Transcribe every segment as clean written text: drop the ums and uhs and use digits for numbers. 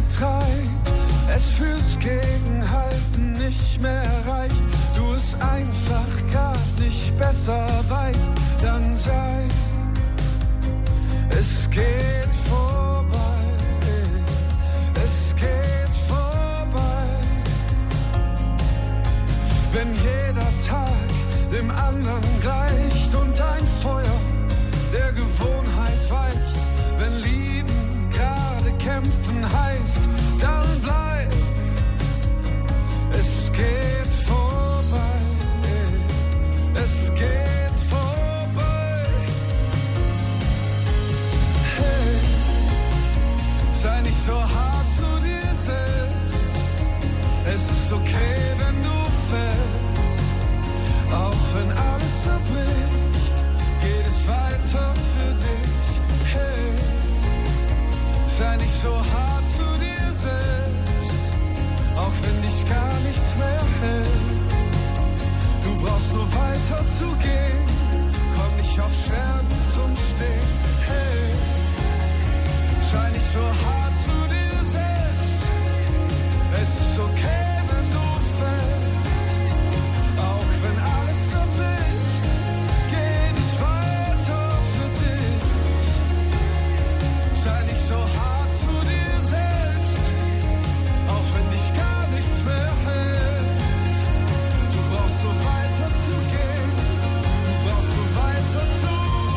treibt, es fürs Gegenhalten nicht mehr reicht, du es einfach grad nicht besser weißt, dann sei, es geht vorbei, es geht vorbei. Wenn jeder Tag dem anderen gleicht und ein Feuer der Gewohnheit weicht, wenn Lieben gerade kämpfen heißt, dann bleib, es geht vorbei, es geht vorbei. Hey, sei nicht so hart zu dir selbst, es ist okay, wenn du fällst, auch wenn alles zerbricht, geht es weiter für dich. Hey, sei nicht so hart zu dir selbst, auch wenn dich gar nichts mehr hält. Du brauchst nur weiter zu gehen, komm nicht auf Scherben zum Stehen. Hey, sei nicht so hart zu dir selbst, es ist okay, wenn du fällst, auch wenn alles zerbricht, geht es weiter für dich. Sei nicht so hart zu dir selbst, auch wenn dich gar nichts mehr hält. Du brauchst nur weiter zu gehen, du brauchst nur weiter zu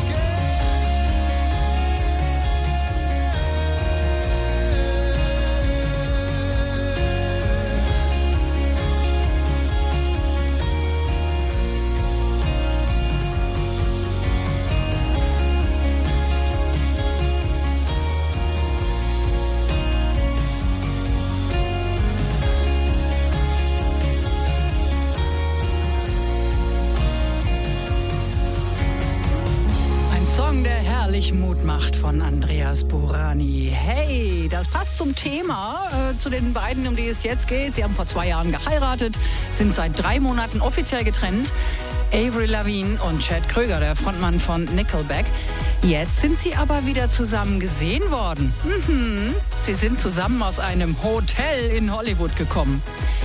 Mut macht von Andreas Burani. Hey, das passt zum Thema, zu den beiden, um die es jetzt geht. Sie haben vor 2 Jahren geheiratet, sind seit 3 Monaten offiziell getrennt. Avril Lavigne und Chad Kroeger, der Frontmann von Nickelback. Jetzt sind sie aber wieder zusammen gesehen worden. Sie sind zusammen aus einem Hotel in Hollywood gekommen.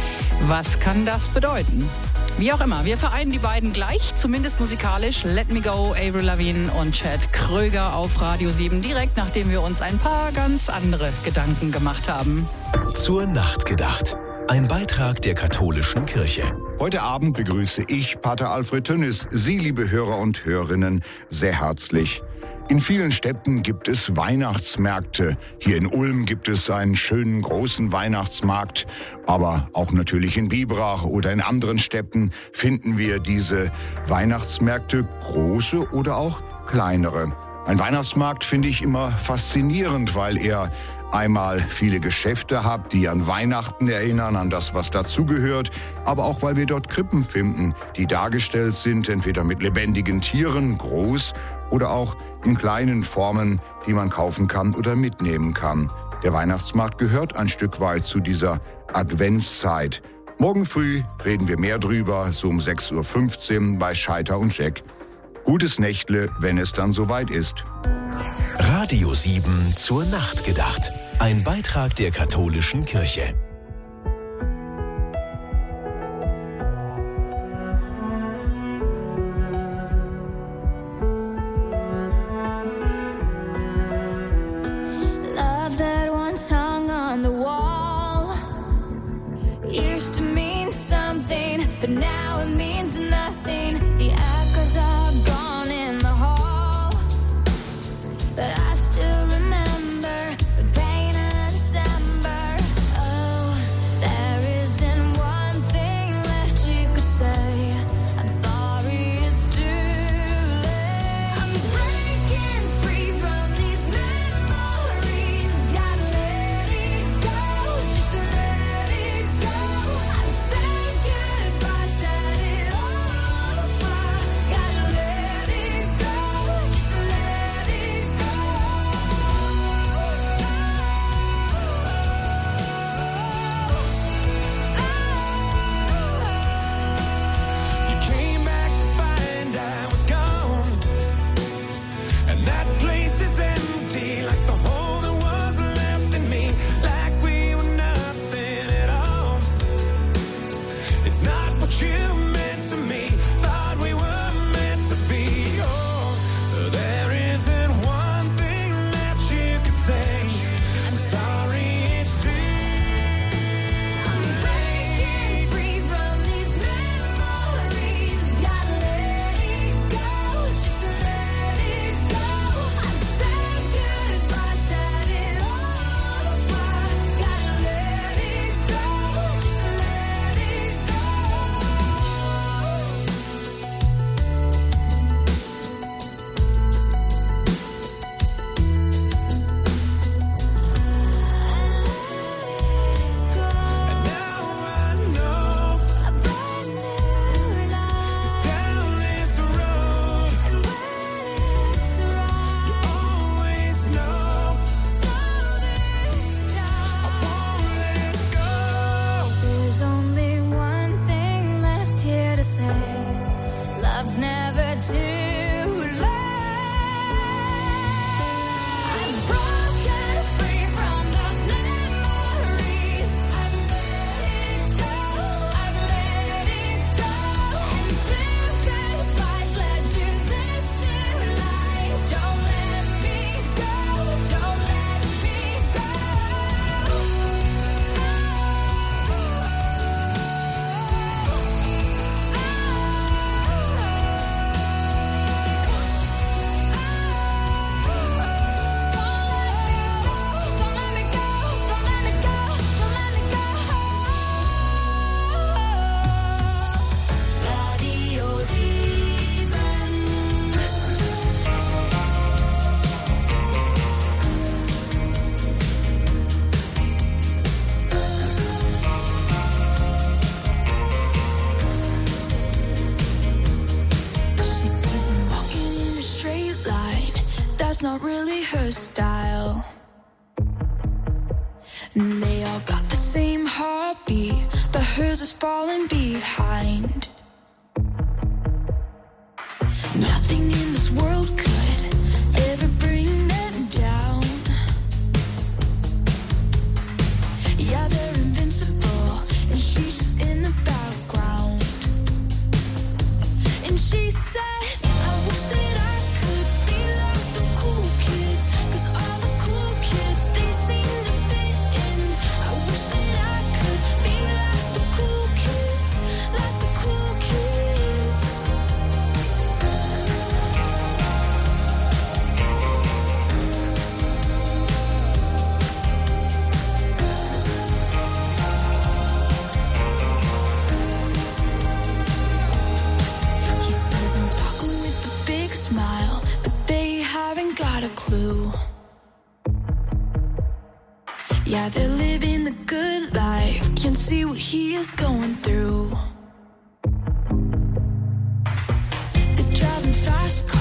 Was kann das bedeuten? Wie auch immer, wir vereinen die beiden gleich, zumindest musikalisch. Let Me Go, Avril Lavigne und Chad Kroeger auf Radio 7, direkt nachdem wir uns ein paar ganz andere Gedanken gemacht haben. Zur Nacht gedacht. Ein Beitrag der katholischen Kirche. Heute Abend begrüße ich Pater Alfred Tönnis, Sie, liebe Hörer und Hörerinnen, sehr herzlich. In vielen Städten gibt es Weihnachtsmärkte. Hier in Ulm gibt es einen schönen großen Weihnachtsmarkt. Aber auch natürlich in Biberach oder in anderen Städten finden wir diese Weihnachtsmärkte, große oder auch kleinere. Ein Weihnachtsmarkt finde ich immer faszinierend, weil er einmal viele Geschäfte hat, die an Weihnachten erinnern, an das, was dazugehört, aber auch, weil wir dort Krippen finden, die dargestellt sind, entweder mit lebendigen Tieren, groß oder auch in kleinen Formen, die man kaufen kann oder mitnehmen kann. Der Weihnachtsmarkt gehört ein Stück weit zu dieser Adventszeit. Morgen früh reden wir mehr drüber, so um 6.15 Uhr bei Scheiter und Jack. Gutes Nächtle, wenn es dann soweit ist. Radio 7 zur Nacht gedacht. Ein Beitrag der katholischen Kirche. Love that once hung on the wall used to mean something, but now it means nothing. The echoes are gone in the hall, but I still remember the pain of December. Oh, there isn't one thing left you could say. I'm sorry, it's too late. I'm breaking free from these memories. Gotta let it go, just let it go. I said goodbye, set it all on for too long. I'm broken free from those memories. I've let it go. And two goodbyes led to this new life. Don't let me go. Don't let me go. She sees him walking in a straight line. That's not really her style. And they all got the same heartbeat, but hers is falling behind. Nothing in this world could ever bring them down. Yeah, they're invincible, and she's just in the background. And she says, I wish that I could be like the cool kids, 'cause all the cool kids, they seem to fit in. I wish that I could be like the cool kids, like the cool kids. He says I'm talking with a big smile, but they haven't got a clue. Yeah, they're living the good life, can't see what he is going through. They're driving fast cars.